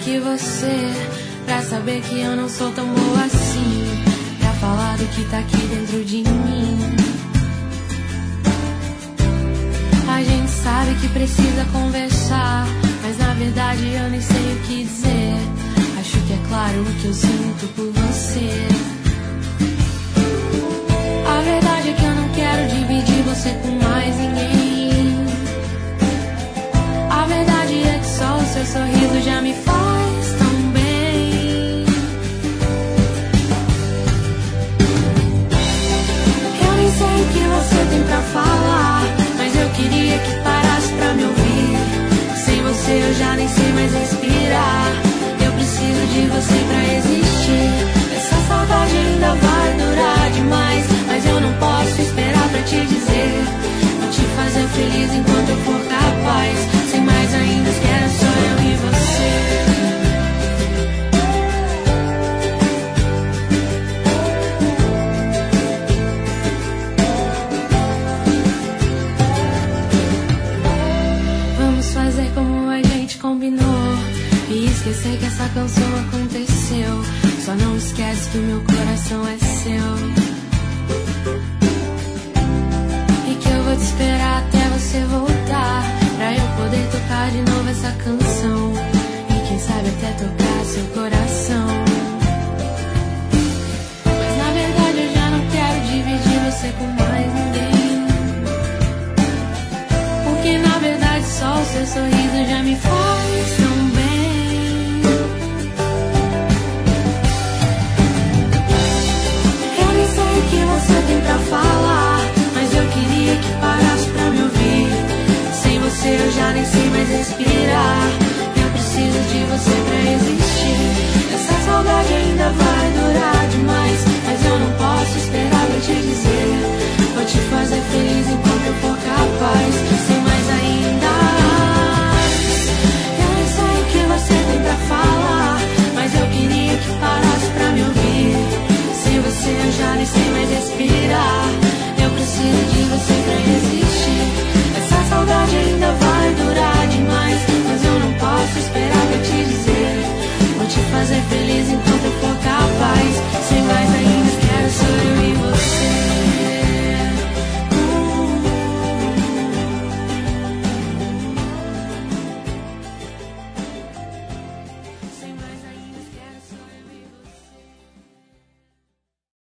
que você, pra saber que eu não sou tão boa assim, pra falar do que tá aqui dentro de mim. A gente sabe que precisa conversar, mas na verdade eu nem sei o que dizer. Acho que é claro o que eu sinto por você. A verdade é que eu não quero dividir você com mais ninguém. A verdade é que só o seu sorriso já me faz tão bem. Eu nem sei o que você tem pra falar, mas eu queria que parasse pra me ouvir. Sem você eu já nem sei mais respirar. Eu preciso de você pra existir. Essa saudade ainda vai durar demais, mas eu não posso esperar pra te dizer. Vou te fazer feliz enquanto eu for capaz. Sem mais ainda, quero só eu e você. Fazer como a gente combinou e esquecer que essa canção aconteceu. Só não esquece que o meu coração é seu e que eu vou te esperar até você voltar, pra eu poder tocar de novo essa canção e quem sabe até tocar seu coração. Mas na verdade eu já não quero dividir você com mais ninguém, porque na verdade só o seu sorriso já me faz tão bem. Eu nem sei o que você tem pra falar, mas eu queria que parasse pra me ouvir. Sem você eu já nem sei mais respirar. Eu preciso de você pra existir. Essa saudade ainda vai durar demais, mas eu não posso esperar pra te dizer. Vou te fazer feliz enquanto eu for capaz. Sem mais ainda. Eu nem sei o que você tem pra falar, mas eu queria que parasse pra me ouvir. Sem você eu já nem sei mais respirar. Eu preciso de você pra existir. Essa saudade ainda vai durar demais, mas eu não posso esperar pra te dizer. Vou te fazer feliz enquanto